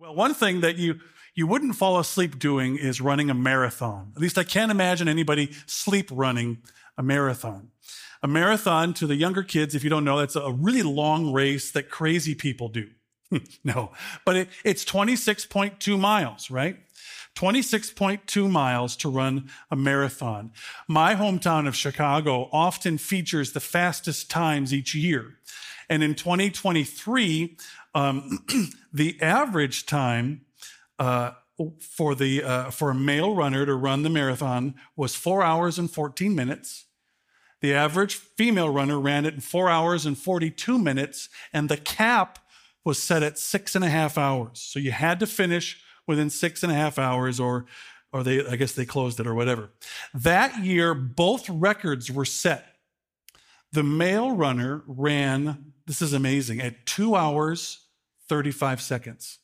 Well, one thing that you wouldn't fall asleep doing is running a marathon. At least I can't imagine anybody sleep running a marathon. A marathon, to the younger kids, if you don't know, that's a really long race that crazy people do. No, but it's 26.2 miles, right? 26.2 miles to run a marathon. My hometown of Chicago often features the fastest times each year. And in 2023, the average time for a male runner to run the marathon was 4 hours and 14 minutes. The average female runner ran it in 4 hours and 42 minutes, and the cap was set at 6.5 hours. So you had to finish within 6.5 hours, or I guess they closed it or whatever. That year, both records were set. The male runner ran, this is amazing, at 2 hours, 35 seconds.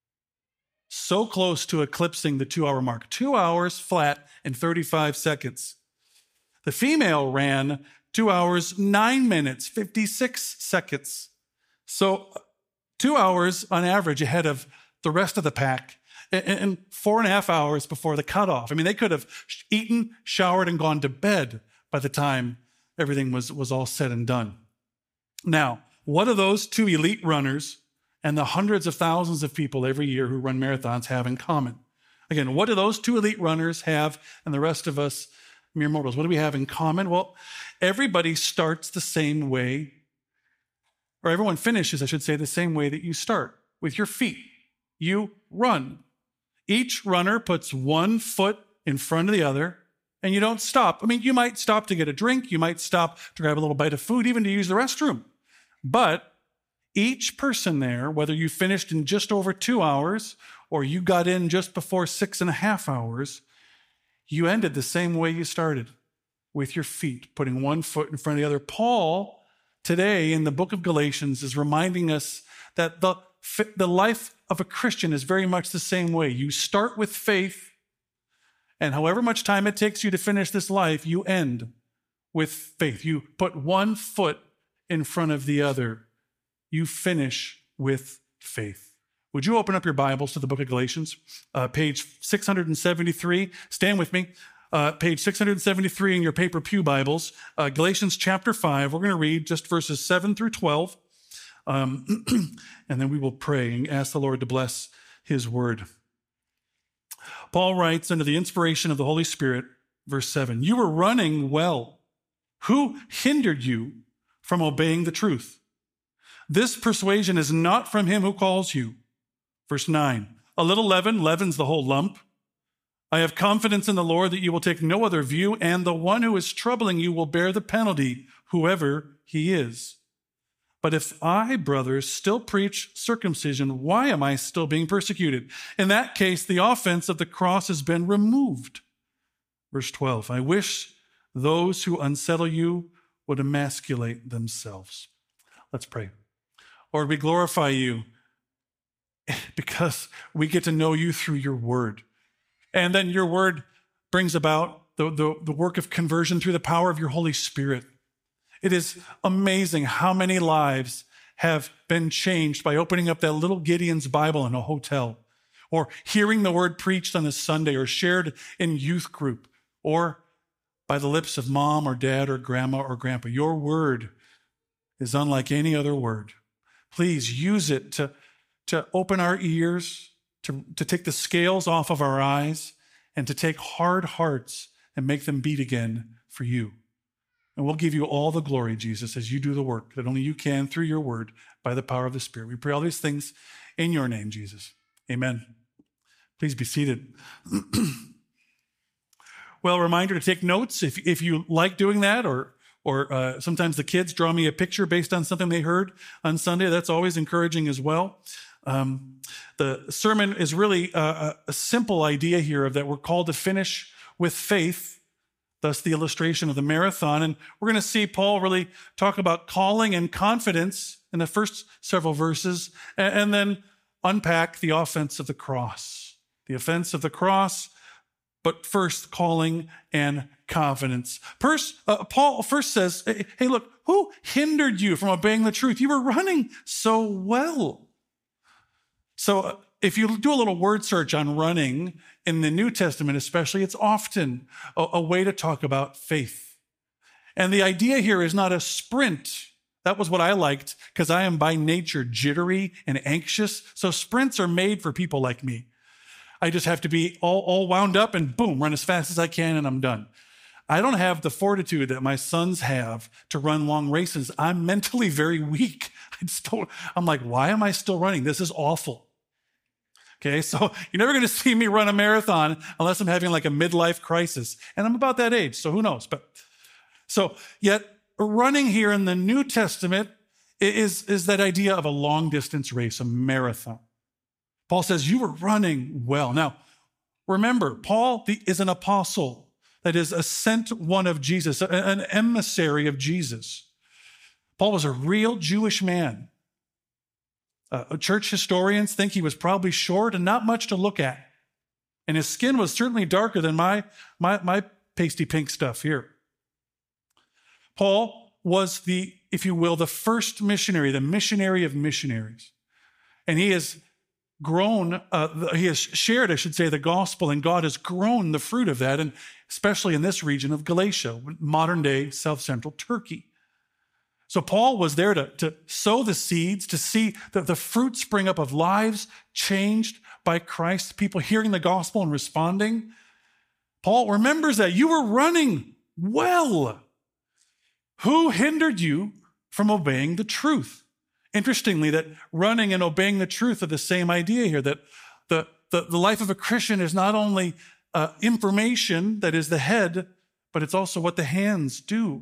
So close to eclipsing the 2-hour mark. 2 hours flat and 35 seconds. The female ran 2 hours, 9 minutes, 56 seconds. So 2 hours on average ahead of the rest of the pack, and 4.5 hours before the cutoff. I mean, they could have eaten, showered, and gone to bed by the time everything was all said and done. Now, what do those two elite runners and the hundreds of thousands of people every year who run marathons have in common? Again, what do those two elite runners have and the rest of us mere mortals? What do we have in common? Well, everybody starts the same way, or everyone finishes, I should say, the same way that you start, with your feet. You run. Each runner puts one foot in front of the other, and you don't stop. I mean, you might stop to get a drink. You might stop to grab a little bite of food, even to use the restroom. But each person there, whether you finished in just over 2 hours or you got in just before 6.5 hours, you ended the same way you started, with your feet, putting one foot in front of the other. Paul, today in the book of Galatians, is reminding us that the life of a Christian is very much the same way. You start with faith, and however much time it takes you to finish this life, you end with faith. You put one foot in front of the other. You finish with faith. Would you open up your Bibles to the book of Galatians, page 673? Stand with me. Page 673 in your paper pew Bibles, Galatians chapter 5. We're going to read just verses 7 through 12, and then we will pray and ask the Lord to bless his word. Paul writes under the inspiration of the Holy Spirit, verse 7, "You were running well. Who hindered you from obeying the truth? This persuasion is not from him who calls you." Verse 9, "A little leaven leavens the whole lump. I have confidence in the Lord that you will take no other view, and the one who is troubling you will bear the penalty, whoever he is. But if I, brothers, still preach circumcision, why am I still being persecuted? In that case, the offense of the cross has been removed." Verse 12, "I wish those who unsettle you would emasculate themselves." Let's pray. Lord, we glorify you because we get to know you through your word. And then your word brings about the work of conversion through the power of your Holy Spirit. It is amazing how many lives have been changed by opening up that little Gideon's Bible in a hotel, or hearing the word preached on a Sunday, or shared in youth group, or by the lips of mom or dad or grandma or grandpa. Your word is unlike any other word. Please use it to open our ears, to take the scales off of our eyes, and to take hard hearts and make them beat again for you. And we'll give you all the glory, Jesus, as you do the work that only you can through your word by the power of the Spirit. We pray all these things in your name, Jesus. Amen. Please be seated. Well, a reminder to take notes if you like doing that, or sometimes the kids draw me a picture based on something they heard on Sunday. That's always encouraging as well. The sermon is really a simple idea here of that we're called to finish with faith, thus the illustration of the marathon. And we're going to see Paul really talk about calling and confidence in the first several verses, and then unpack the offense of the cross. The offense of the cross, but first calling and confidence. Paul first says, hey, look, who hindered you from obeying the truth? You were running so well. So if you do a little word search on running in the New Testament especially, it's often a way to talk about faith. And the idea here is not a sprint. That was what I liked because I am by nature jittery and anxious. So sprints are made for people like me. I just have to be all wound up and boom, run as fast as I can and I'm done. I don't have the fortitude that my sons have to run long races. I'm mentally very weak. I'm like, why am I still running? This is awful. Okay, so you're never going to see me run a marathon unless I'm having like a midlife crisis. And I'm about that age, so who knows? Yet running here in the New Testament is that idea of a long distance race, a marathon. Paul says, you were running well. Now, remember, Paul is an apostle, that is a sent one of Jesus, an emissary of Jesus. Paul was a real Jewish man. Church historians think he was probably short and not much to look at. And his skin was certainly darker than my pasty pink stuff here. Paul was if you will, the first missionary, the missionary of missionaries. And he has grown, he has shared, I should say, the gospel, and God has grown the fruit of that, and especially in this region of Galatia, modern-day south-central Turkey. So Paul was there to sow the seeds, to see the fruit spring up of lives changed by Christ, people hearing the gospel and responding. Paul remembers that you were running well. Who hindered you from obeying the truth? Interestingly, that running and obeying the truth are the same idea here, that the life of a Christian is not only information that is the head, but it's also what the hands do.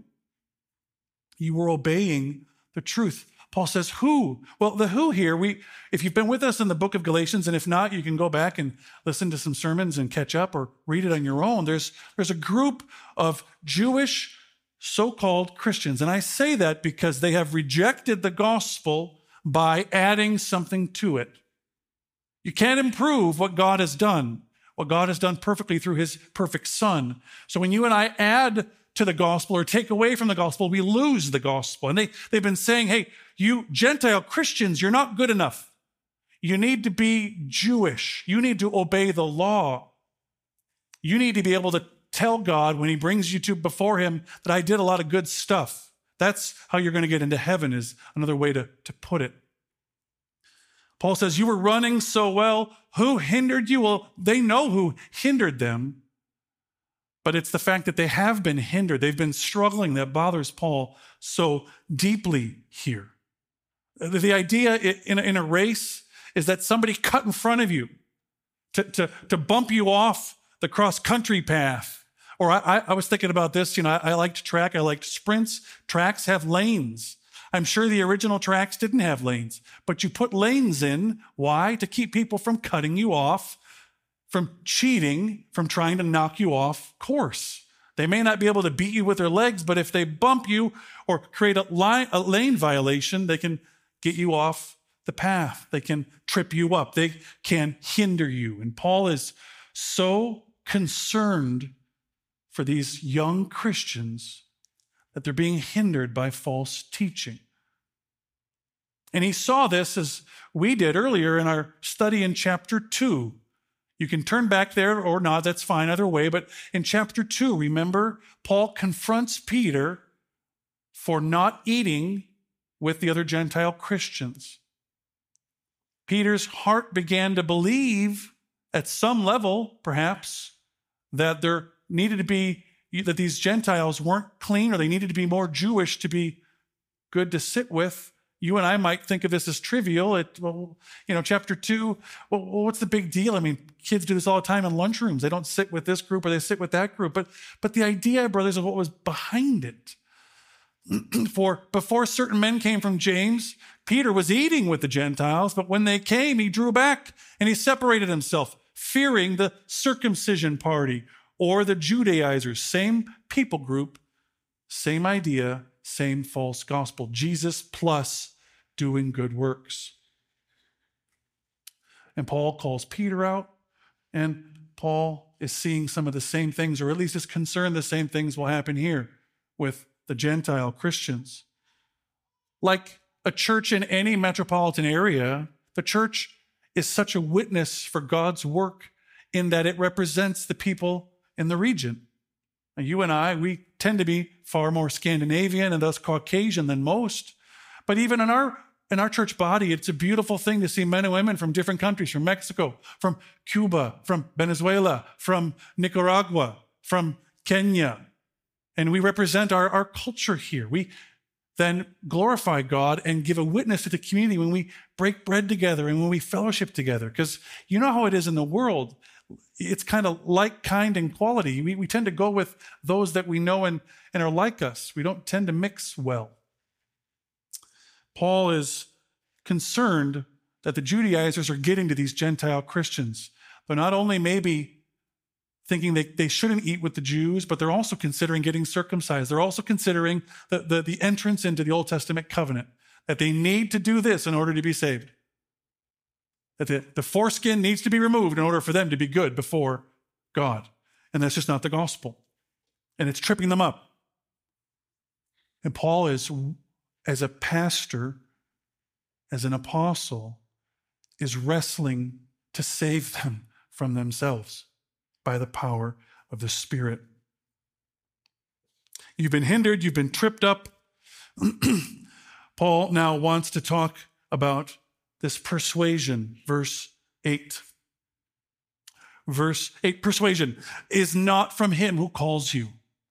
You were obeying the truth. Paul says, who? Well, the who here, if you've been with us in the book of Galatians, and if not, you can go back and listen to some sermons and catch up or read it on your own. There's a group of Jewish so-called Christians. And I say that because they have rejected the gospel by adding something to it. You can't improve what God has done perfectly through his perfect Son. So when you and I add to the gospel or take away from the gospel, we lose the gospel. And they've been saying, hey, you Gentile Christians, you're not good enough. You need to be Jewish. You need to obey the law. You need to be able to tell God when he brings you before him that I did a lot of good stuff. That's how you're going to get into heaven, is another way to put it. Paul says, you were running so well. Who hindered you? Well, they know who hindered them, but it's the fact that they have been hindered. They've been struggling that bothers Paul so deeply here. The idea in a race is that somebody cut in front of you to bump you off the cross-country path. Or I was thinking about this, I liked track, I liked sprints. Tracks have lanes. I'm sure the original tracks didn't have lanes, but you put lanes in. Why? To keep people from cutting you off, from cheating, from trying to knock you off course. They may not be able to beat you with their legs, but if they bump you or create a lane violation, they can get you off the path. They can trip you up. They can hinder you. And Paul is so concerned for these young Christians that they're being hindered by false teaching. And he saw this as we did earlier in our study in chapter 2. You can turn back there or not, that's fine either way. But in chapter 2, remember, Paul confronts Peter for not eating with the other Gentile Christians. Peter's heart began to believe at some level, perhaps, that there needed to be, that these Gentiles weren't clean, or they needed to be more Jewish to be good to sit with. You and I might think of this as trivial. Chapter 2, what's the big deal? I mean, kids do this all the time in lunchrooms. They don't sit with this group or they sit with that group. But the idea, brothers, of what was behind it. For before certain men came from James, Peter was eating with the Gentiles, but when they came, he drew back and he separated himself, fearing the circumcision party or the Judaizers. Same people group, same idea, same false gospel. Jesus plus doing good works. And Paul calls Peter out, and Paul is seeing some of the same things, or at least is concerned the same things will happen here with the Gentile Christians. Like a church in any metropolitan area, the church is such a witness for God's work in that it represents the people in the region. Now, you and I, we tend to be far more Scandinavian and thus Caucasian than most. But even in our church body, it's a beautiful thing to see men and women from different countries, from Mexico, from Cuba, from Venezuela, from Nicaragua, from Kenya. And we represent our culture here. We then glorify God and give a witness to the community when we break bread together and when we fellowship together. Because you know how it is in the world. It's kind of like, kind, and quality. We tend to go with those that we know and are like us. We don't tend to mix well. Paul is concerned that the Judaizers are getting to these Gentile Christians. They're not only maybe thinking they shouldn't eat with the Jews, but they're also considering getting circumcised. They're also considering the entrance into the Old Testament covenant, that they need to do this in order to be saved. That the foreskin needs to be removed in order for them to be good before God. And that's just not the gospel. And it's tripping them up. And Paul is, as a pastor, as an apostle, is wrestling to save them from themselves by the power of the Spirit. You've been hindered, you've been tripped up. Paul now wants to talk about this persuasion, verse 8. Verse 8, persuasion is not from him who calls you.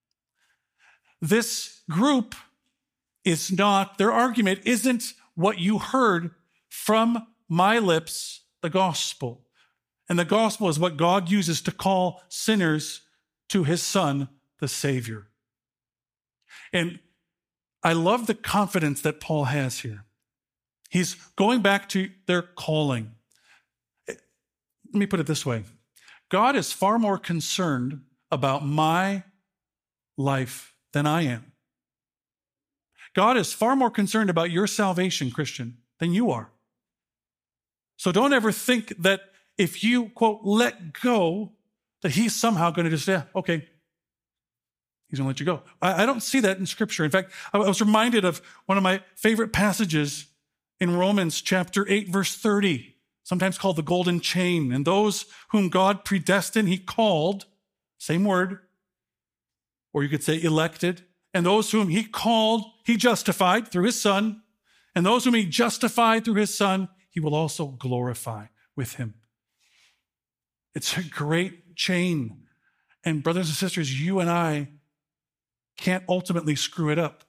This group is not, their argument isn't what you heard from my lips, the gospel. And the gospel is what God uses to call sinners to his Son, the Savior. And I love the confidence that Paul has here. He's going back to their calling. Let me put it this way. God is far more concerned about my life than I am. God is far more concerned about your salvation, Christian, than you are. So don't ever think that if you, quote, let go, that he's somehow going to just, okay, he's going to let you go. I don't see that in Scripture. In fact, I was reminded of one of my favorite passages in Romans chapter 8, verse 30, sometimes called the golden chain. And those whom God predestined, he called, same word, or you could say elected. And those whom he called, he justified through his Son. And those whom he justified through his Son, he will also glorify with him. It's a great chain. And brothers and sisters, you and I can't ultimately screw it up.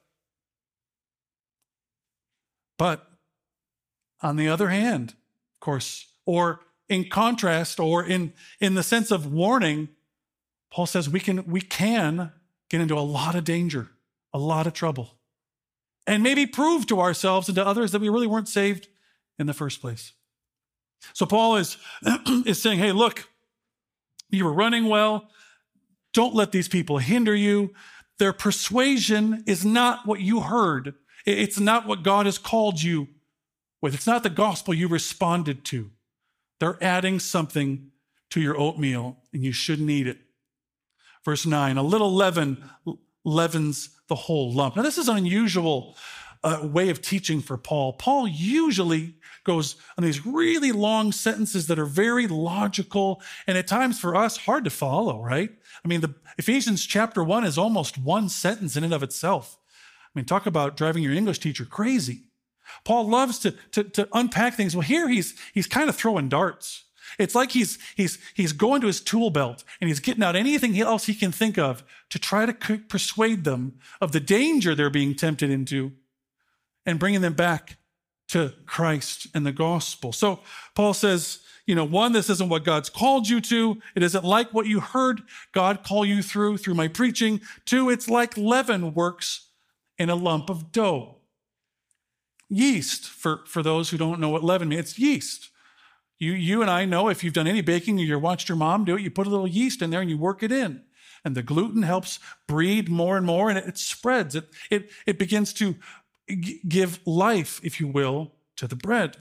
But on the other hand, of course, or in contrast, or in the sense of warning, Paul says we can get into a lot of danger, a lot of trouble, and maybe prove to ourselves and to others that we really weren't saved in the first place. So Paul is saying, hey, look, you were running well. Don't let these people hinder you. Their persuasion is not what you heard. It's not what God has called you with. It's not the gospel you responded to. They're adding something to your oatmeal, and you shouldn't eat it. Verse 9, a little leaven leavens the whole lump. Now, this is an unusual way of teaching for Paul. Paul usually goes on these really long sentences that are very logical and at times for us hard to follow, right? I mean, the Ephesians chapter 1 is almost one sentence in and of itself. I mean, talk about driving your English teacher crazy. Paul loves to unpack things. Well, here he's kind of throwing darts. It's like he's going to his tool belt and he's getting out anything else he can think of to try to persuade them of the danger they're being tempted into and bringing them back to Christ and the gospel. So Paul says, one, this isn't what God's called you to. It isn't like what you heard God call you through my preaching. Two, it's like leaven works in a lump of dough. Yeast, for those who don't know what leaven means, it's yeast. You and I know if you've done any baking or you watched your mom do it, you put a little yeast in there and you work it in. And the gluten helps breed more and more and it spreads. It begins to give life, if you will, to the bread.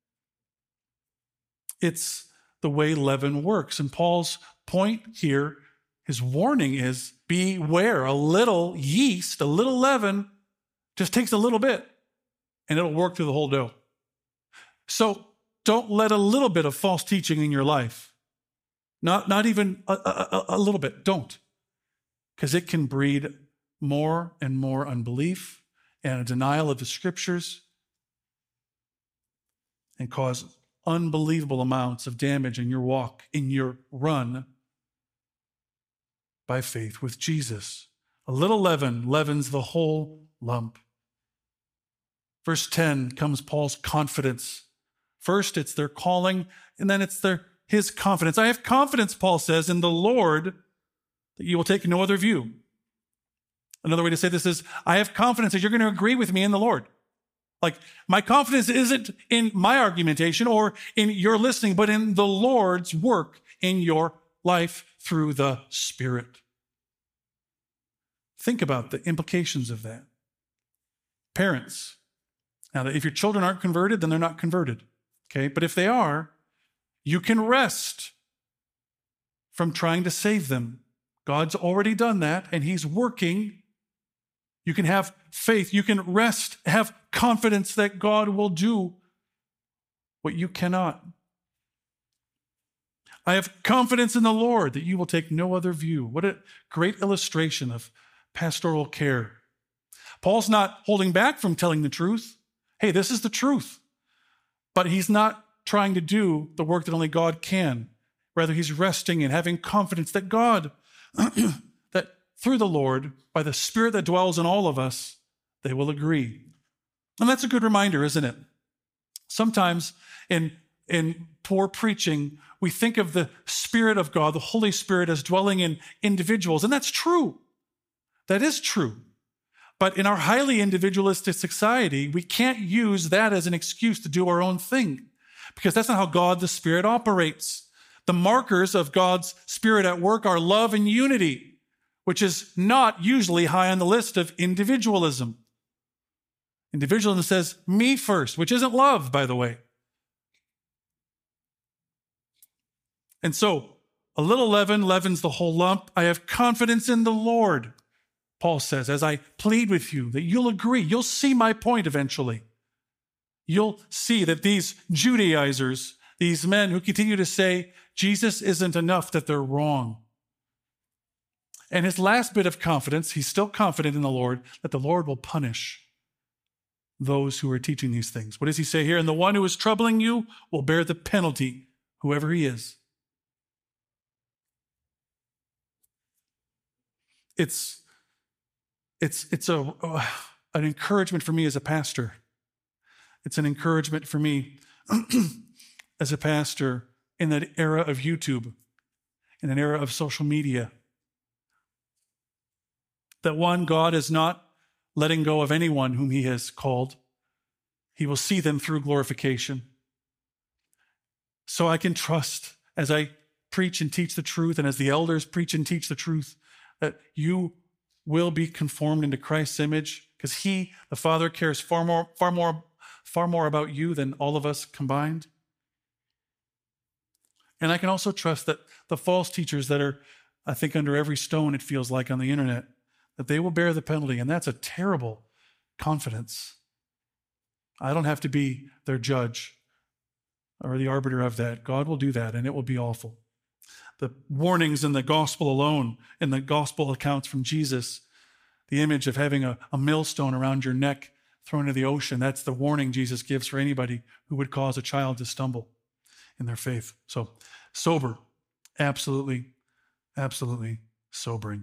It's the way leaven works. And Paul's point here, his warning is, beware. A little yeast, a little leaven, just takes a little bit and it'll work through the whole dough. So don't let a little bit of false teaching in your life, not even a little bit, don't. Because it can breed more and more unbelief and a denial of the scriptures and cause unbelievable amounts of damage in your walk, in your run by faith with Jesus. A little leaven leavens the whole lump. Verse 10 comes Paul's confidence. First, it's their calling, and then it's his confidence. I have confidence, Paul says, in the Lord that you will take no other view. Another way to say this is, I have confidence that you're going to agree with me in the Lord. Like, my confidence isn't in my argumentation or in your listening, but in the Lord's work in your life through the Spirit. Think about the implications of that. Parents. Now, if your children aren't converted, then they're not converted. Okay? But if they are, you can rest from trying to save them. God's already done that, and he's working. You can have faith. You can rest, have confidence that God will do what you cannot. I have confidence in the Lord that you will take no other view. What a great illustration of pastoral care. Paul's not holding back from telling the truth. Hey, this is the truth. But he's not trying to do the work that only God can. Rather, he's resting and having confidence that God, that through the Lord, by the Spirit that dwells in all of us, they will agree. And that's a good reminder, isn't it? Sometimes in poor preaching, we think of the Spirit of God, the Holy Spirit, as dwelling in individuals. And that's true. That is true. But in our highly individualistic society, we can't use that as an excuse to do our own thing, because that's not how God the Spirit operates. The markers of God's Spirit at work are love and unity, which is not usually high on the list of individualism. Individualism says me first, which isn't love, by the way. And so, a little leaven leavens the whole lump. I have confidence in the Lord, Paul says, as I plead with you, that you'll agree. You'll see my point eventually. You'll see that these Judaizers, these men who continue to say Jesus isn't enough, that they're wrong. And his last bit of confidence, he's still confident in the Lord, that the Lord will punish those who are teaching these things. What does he say here? And the one who is troubling you will bear the penalty, whoever he is. It's an encouragement for me as a pastor. It's an encouragement for me as a pastor in that era of YouTube, in an era of social media. That one, God is not letting go of anyone whom he has called. He will see them through glorification. So I can trust as I preach and teach the truth, and as the elders preach and teach the truth, that you will be conformed into Christ's image, because he, the Father, cares far more about you than all of us combined. And I can also trust that the false teachers that are, I think, under every stone, it feels like, on the internet, that they will bear the penalty. And that's a terrible confidence. I don't have to be their judge or the arbiter of that. God will do that, and it will be awful. The warnings in the gospel alone, in the gospel accounts from Jesus, the image of having a millstone around your neck thrown into the ocean, that's the warning Jesus gives for anybody who would cause a child to stumble in their faith. So, sober, absolutely, absolutely sobering.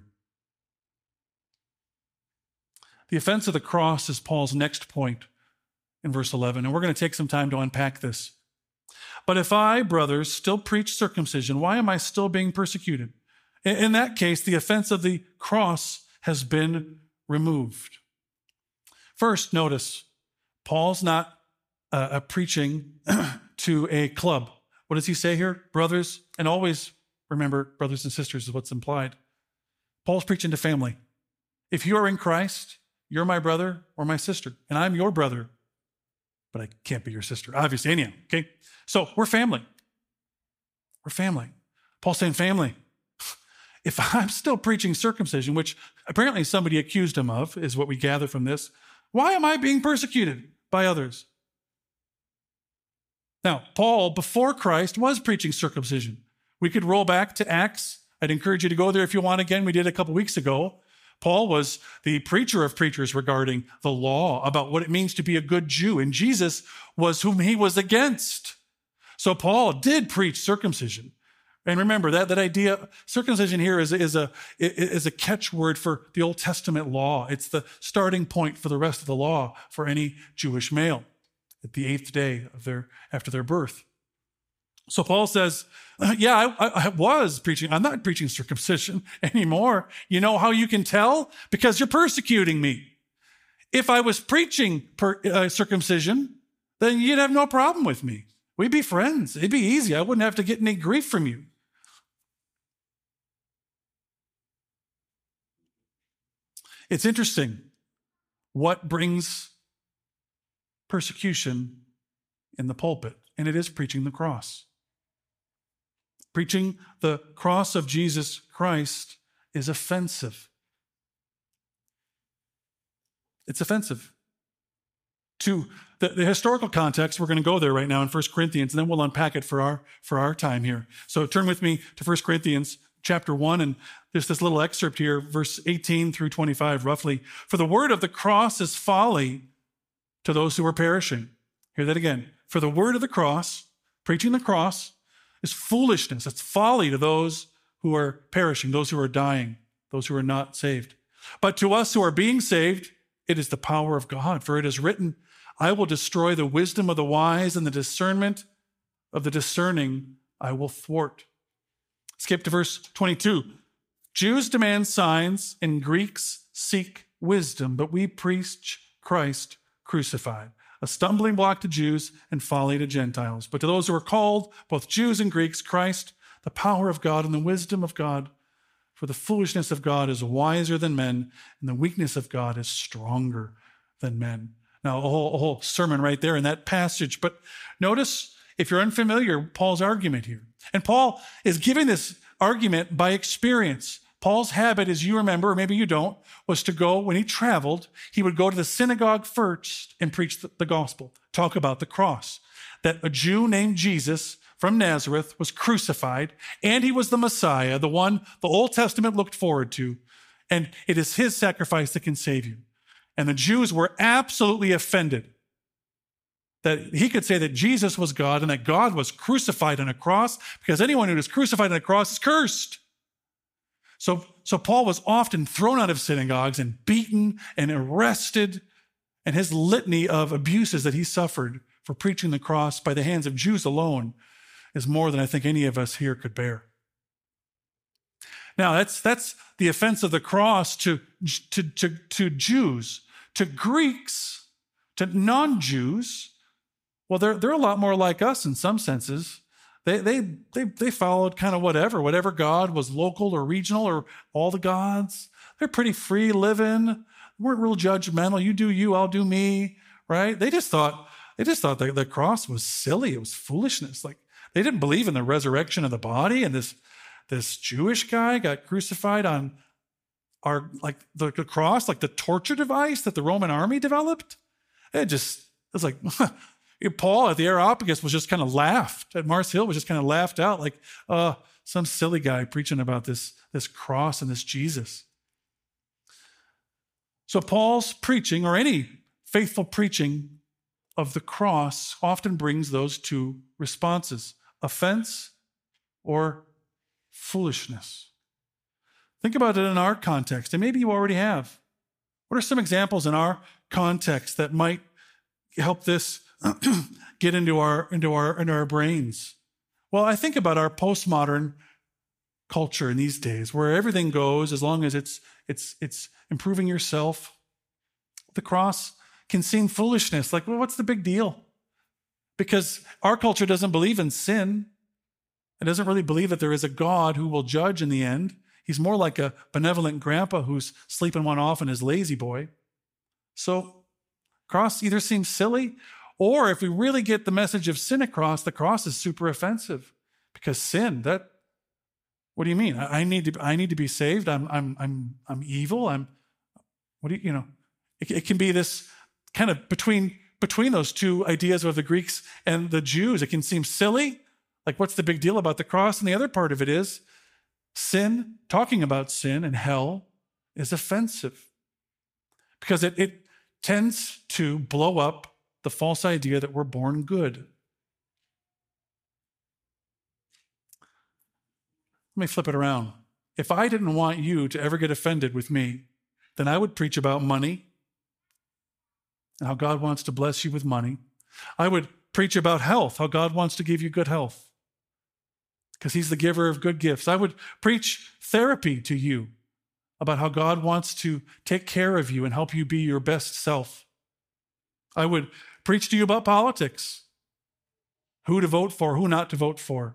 The offense of the cross is Paul's next point in verse 11, and we're going to take some time to unpack this. But if I, brothers, still preach circumcision, why am I still being persecuted? In that case, the offense of the cross has been removed. First, notice, Paul's not preaching to a club. What does he say here? Brothers, and always remember, brothers and sisters is what's implied. Paul's preaching to family. If you are in Christ, you're my brother or my sister, and I'm your brother, but I can't be your sister, obviously, anyhow, okay? So we're family. We're family. Paul's saying family. If I'm still preaching circumcision, which apparently somebody accused him of, is what we gather from this, why am I being persecuted by others? Now, Paul, before Christ, was preaching circumcision. We could roll back to Acts. I'd encourage you to go there if you want again. We did a couple weeks ago. Paul was the preacher of preachers regarding the law, about what it means to be a good Jew. And Jesus was whom he was against. So Paul did preach circumcision. And remember that idea, circumcision here is a catchword for the Old Testament law. It's the starting point for the rest of the law for any Jewish male at the 8th day after their birth. So Paul says, yeah, I was preaching. I'm not preaching circumcision anymore. You know how you can tell? Because you're persecuting me. If I was preaching circumcision, then you'd have no problem with me. We'd be friends. It'd be easy. I wouldn't have to get any grief from you. It's interesting what brings persecution in the pulpit, and it is preaching the cross. Preaching the cross of Jesus Christ is offensive. It's offensive. To the historical context, we're going to go there right now in 1 Corinthians, and then we'll unpack it for our time here. So turn with me to 1 Corinthians chapter 1, and there's this little excerpt here, verse 18 through 25, roughly. For the word of the cross is folly to those who are perishing. Hear that again. For the word of the cross, preaching the cross, is foolishness. It's folly to those who are perishing, those who are dying, those who are not saved. But to us who are being saved, it is the power of God. For it is written, I will destroy the wisdom of the wise, and the discernment of the discerning I will thwart. Skip to verse 22. Jews demand signs, and Greeks seek wisdom, but we preach Christ crucified, a stumbling block to Jews and folly to Gentiles. But to those who are called, both Jews and Greeks, Christ, the power of God and the wisdom of God. For the foolishness of God is wiser than men, and the weakness of God is stronger than men. Now, a whole sermon right there in that passage. But notice, if you're unfamiliar, Paul's argument here. And Paul is giving this argument by experience. Paul's habit, as you remember, or maybe you don't, was to go, when he traveled, he would go to the synagogue first and preach the gospel, talk about the cross, that a Jew named Jesus from Nazareth was crucified, and he was the Messiah, the one the Old Testament looked forward to, and it is his sacrifice that can save you. And the Jews were absolutely offended that he could say that Jesus was God and that God was crucified on a cross, because anyone who is crucified on a cross is cursed. So Paul was often thrown out of synagogues and beaten and arrested, and his litany of abuses that he suffered for preaching the cross by the hands of Jews alone is more than I think any of us here could bear. Now, that's the offense of the cross to Jews. To Greeks, to non-Jews, well, they're a lot more like us in some senses. They followed kind of whatever God was, local or regional or all the gods. They're pretty free living, weren't real judgmental. You do you, I'll do me, right? They just thought that the cross was silly. It was foolishness. Like, they didn't believe in the resurrection of the body, and this Jewish guy got crucified on the cross, like the torture device that the Roman army developed. It was like Paul at the Areopagus was just kind of laughed at Mars Hill, was just kind of laughed out, like some silly guy preaching about this cross and this Jesus. So Paul's preaching, or any faithful preaching of the cross, often brings those two responses: offense or foolishness. Think about it in our context, and maybe you already have. What are some examples in our context that might help this get into our brains? Well, I think about our postmodern culture in these days, where everything goes as long as it's improving yourself. The cross can seem foolishness. Like, well, what's the big deal? Because our culture doesn't believe in sin. It doesn't really believe that there is a God who will judge in the end. He's more like a benevolent grandpa who's sleeping one off in his lazy boy. So cross either seems silly, or if we really get the message of sin across, the cross is super offensive. Because sin, what do you mean? I need to be saved. I'm evil. It can be this kind of between between those two ideas of the Greeks and the Jews. It can seem silly, like what's the big deal about the cross? And the other part of it is sin, talking about sin and hell is offensive because it tends to blow up the false idea that we're born good. Let me flip it around. If I didn't want you to ever get offended with me, then I would preach about money and how God wants to bless you with money. I would preach about health, how God wants to give you good health because he's the giver of good gifts. I would preach therapy to you about how God wants to take care of you and help you be your best self. I would preach to you about politics, who to vote for, who not to vote for.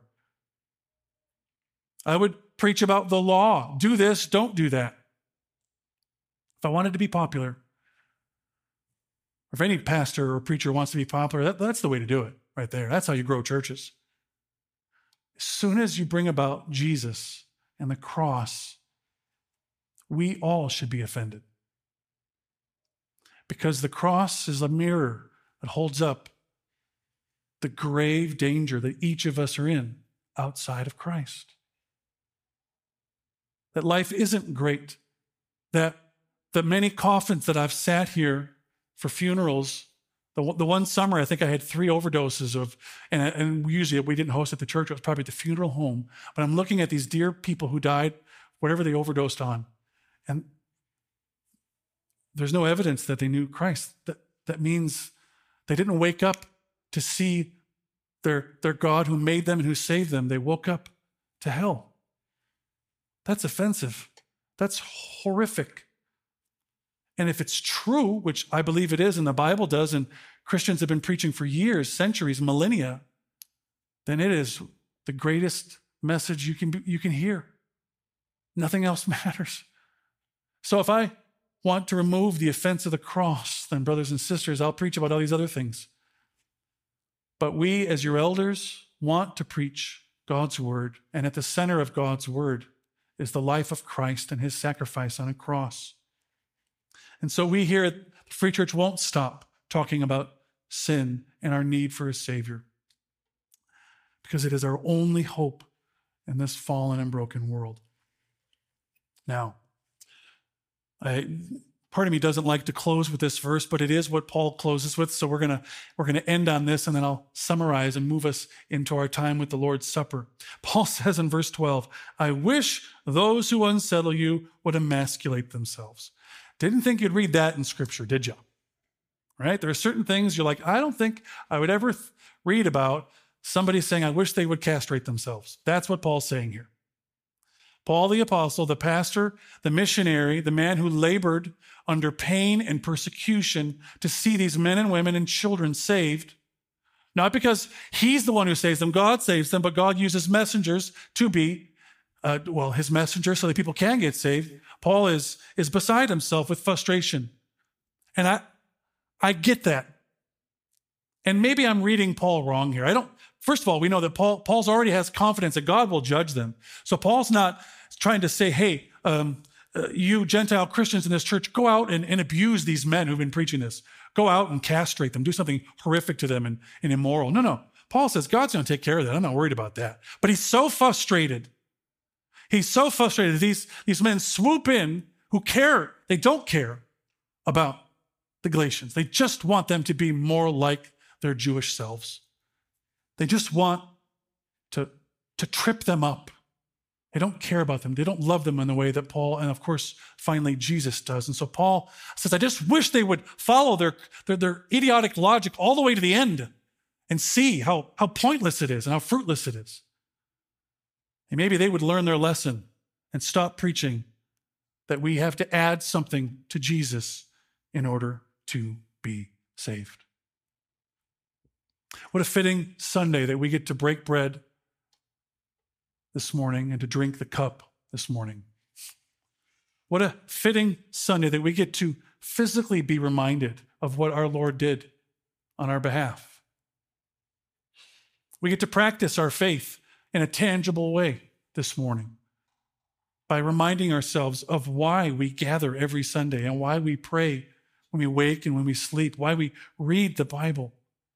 I would preach about the law. Do this, don't do that. If I wanted to be popular, or if any pastor or preacher wants to be popular, that's the way to do it right there. That's how you grow churches. As soon as you bring about Jesus and the cross, we all should be offended. Because the cross is a mirror that holds up the grave danger that each of us are in outside of Christ. That life isn't great. That the many coffins that I've sat here for funerals, the one summer I think I had 3 overdoses of, and usually we didn't host at the church, it was probably at the funeral home. But I'm looking at these dear people who died, whatever they overdosed on, and there's no evidence that they knew Christ. That means they didn't wake up to see their God who made them and who saved them. They woke up to hell. That's offensive. That's horrific. And if it's true, which I believe it is and the Bible does, and Christians have been preaching for years, centuries, millennia, then it is the greatest message you can hear. Nothing else matters. So if I want to remove the offense of the cross, then brothers and sisters, I'll preach about all these other things. But we, as your elders, want to preach God's word, and at the center of God's word is the life of Christ and his sacrifice on a cross. And so we here at the Free Church won't stop talking about sin and our need for a Savior, because it is our only hope in this fallen and broken world. Now, part of me doesn't like to close with this verse, but it is what Paul closes with. So we're gonna end on this, and then I'll summarize and move us into our time with the Lord's Supper. Paul says in verse 12, "I wish those who unsettle you would emasculate themselves." Didn't think you'd read that in Scripture, did you? Right? There are certain things you're like, I don't think I would ever read about somebody saying, I wish they would castrate themselves. That's what Paul's saying here. Paul the apostle, the pastor, the missionary, the man who labored under pain and persecution to see these men and women and children saved, not because he's the one who saves them, God saves them, but God uses messengers to be, his messengers so that people can get saved. Paul is beside himself with frustration. And I get that. And maybe I'm reading Paul wrong here. First of all, we know that Paul's already has confidence that God will judge them. So Paul's not trying to say, hey, you Gentile Christians in this church, go out and abuse these men who've been preaching this. Go out and castrate them, do something horrific to them and immoral. No. Paul says, God's going to take care of that. I'm not worried about that. But he's so frustrated. He's so frustrated that these men swoop in who care. They don't care about the Galatians. They just want them to be more like their Jewish selves. They just want to trip them up. They don't care about them. They don't love them in the way that Paul and, of course, finally Jesus does. And so Paul says, I just wish they would follow their idiotic logic all the way to the end and see how pointless it is and how fruitless it is. And maybe they would learn their lesson and stop preaching that we have to add something to Jesus in order to be saved. What a fitting Sunday that we get to break bread this morning and to drink the cup this morning. What a fitting Sunday that we get to physically be reminded of what our Lord did on our behalf. We get to practice our faith in a tangible way this morning by reminding ourselves of why we gather every Sunday and why we pray when we wake and when we sleep, why we read the Bible.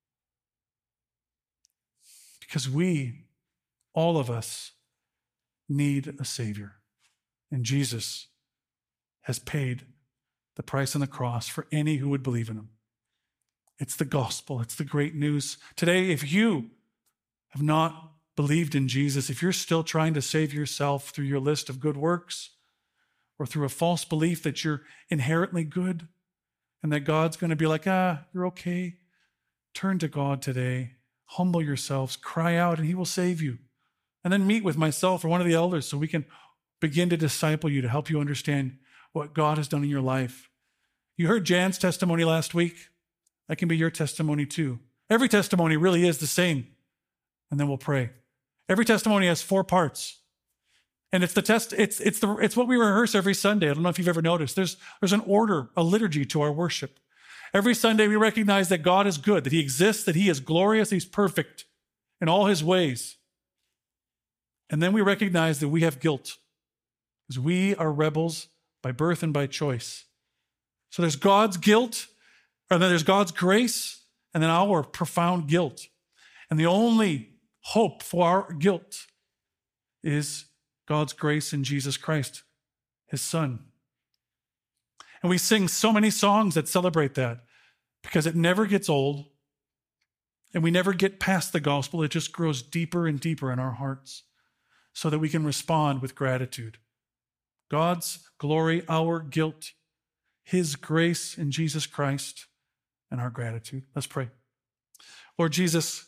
Because we, all of us, need a Savior. And Jesus has paid the price on the cross for any who would believe in him. It's the gospel. It's the great news. Today, if you have not believed in Jesus, if you're still trying to save yourself through your list of good works or through a false belief that you're inherently good and that God's going to be like, you're okay, turn to God today, humble yourselves, cry out, and he will save you. And then meet with myself or one of the elders so we can begin to disciple you to help you understand what God has done in your life. You heard Jan's testimony last week. That can be your testimony too. Every testimony really is the same. And then we'll pray. Every testimony has 4 parts. And it's what we rehearse every Sunday. I don't know if you've ever noticed. There's an order, a liturgy to our worship. Every Sunday we recognize that God is good, that he exists, that he is glorious, he's perfect in all his ways. And then we recognize that we have guilt because we are rebels by birth and by choice. So there's God's guilt, and then there's God's grace, and then our profound guilt. And the only hope for our guilt is God's grace in Jesus Christ, his Son. And we sing so many songs that celebrate that because it never gets old and we never get past the gospel. It just grows deeper and deeper in our hearts so that we can respond with gratitude. God's glory, our guilt, his grace in Jesus Christ, and our gratitude. Let's pray. Lord Jesus,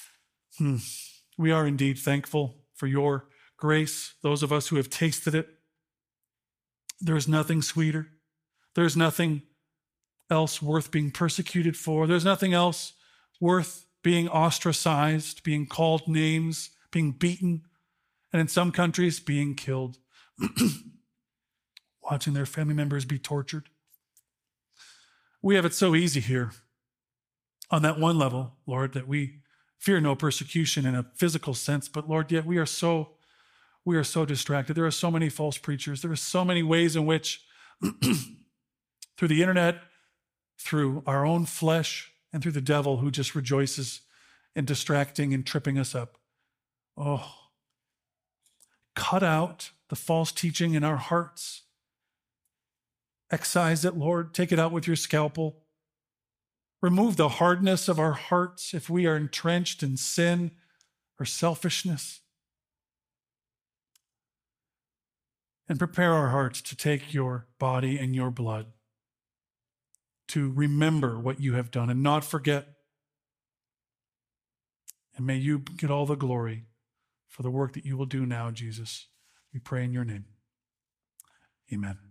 we are indeed thankful for your grace, those of us who have tasted it. There is nothing sweeter. There's nothing else worth being persecuted for. There's nothing else worth being ostracized, being called names, being beaten, and in some countries, being killed. Watching their family members be tortured. We have it so easy here on that one level, Lord, that we fear no persecution in a physical sense, but Lord, yet we are so distracted. There are so many false preachers. There are so many ways in which through the internet, through our own flesh, and through the devil who just rejoices in distracting and tripping us up. Oh, cut out the false teaching in our hearts. Excise it, Lord. Take it out with your scalpel. Remove the hardness of our hearts if we are entrenched in sin or selfishness. And prepare our hearts to take your body and your blood, to remember what you have done and not forget. And may you get all the glory for the work that you will do now, Jesus. We pray in your name. Amen.